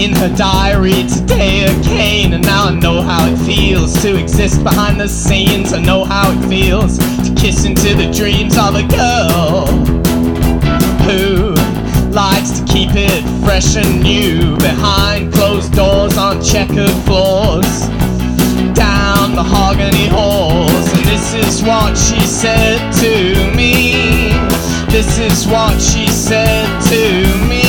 in her diary today again. And now I know how it feels to exist behind the scenes. I know how it feels to kiss into the dreams of a girl who likes to keep it fresh and new behind closed doors on checkered floors, down mahogany halls. And this is what she said to me. This is what she said to me.